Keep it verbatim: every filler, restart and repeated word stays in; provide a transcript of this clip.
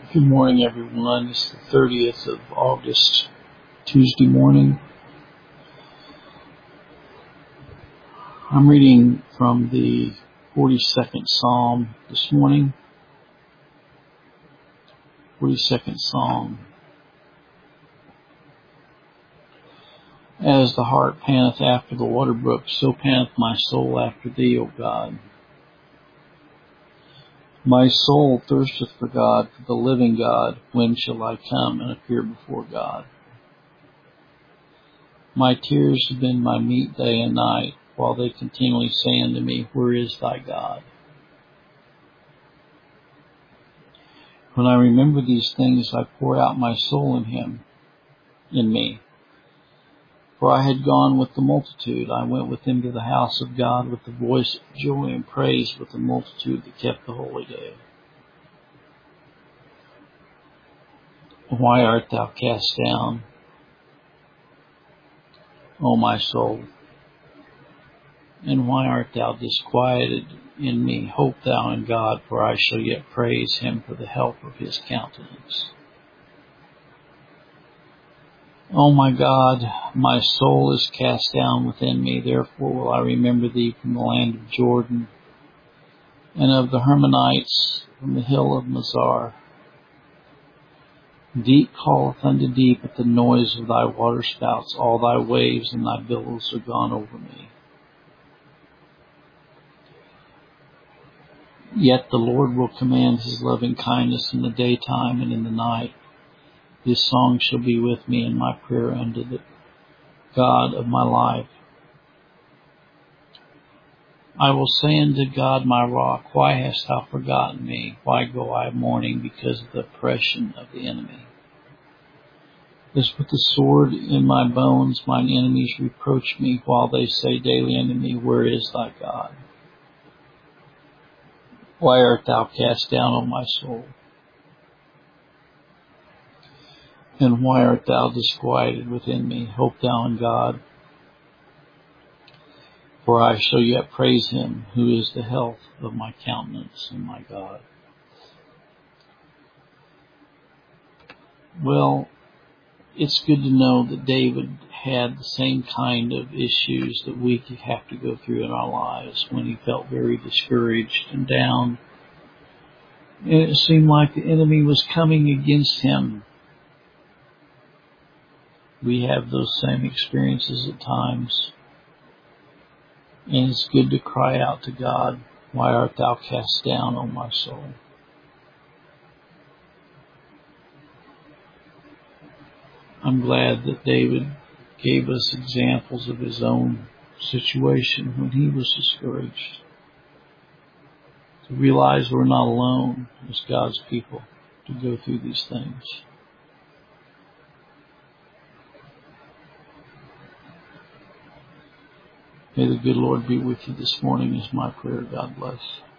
Good morning, everyone. It's the thirtieth of August, Tuesday morning. I'm reading from the forty-second Psalm this morning. forty-second Psalm. As the hart panteth after the water brook, so panteth my soul after thee, O God. My soul thirsteth for God, for the living God. When shall I come and appear before God? My tears have been my meat day and night, while they continually say unto me, Where is thy God? When I remember these things, I pour out my soul in him, in me. For I had gone with the multitude. I went with them to the house of God with the voice of joy and praise, with the multitude that kept the holy day. Why art thou cast down, O my soul? And why art thou disquieted in me? Hope thou in God, for I shall yet praise him for the help of his countenance. O my God, my soul is cast down within me, therefore will I remember thee from the land of Jordan, and of the Hermonites from the hill of Mizar. Deep calleth unto deep at the noise of thy waterspouts. All thy waves and thy billows are gone over me. Yet the Lord will command his loving kindness in the daytime and in the night. His song shall be with me in my prayer unto the God of my life. I will say unto God my rock, Why hast thou forgotten me? Why go I mourning because of the oppression of the enemy? As with the sword in my bones, mine enemies reproach me, while they say daily unto me, Where is thy God? Why art thou cast down, O my soul? And why art thou disquieted within me? Hope thou in God, for I shall yet praise him, who is the health of my countenance and my God. Well, it's good to know that David had the same kind of issues that we have to go through in our lives when he felt very discouraged and down. And it seemed like the enemy was coming against him. We have those same experiences at times. And it's good to cry out to God, Why art thou cast down, O my soul? I'm glad that David gave us examples of his own situation when he was discouraged. To realize we're not alone as God's people to go through these things. May the good Lord be with you this morning is my prayer. God bless.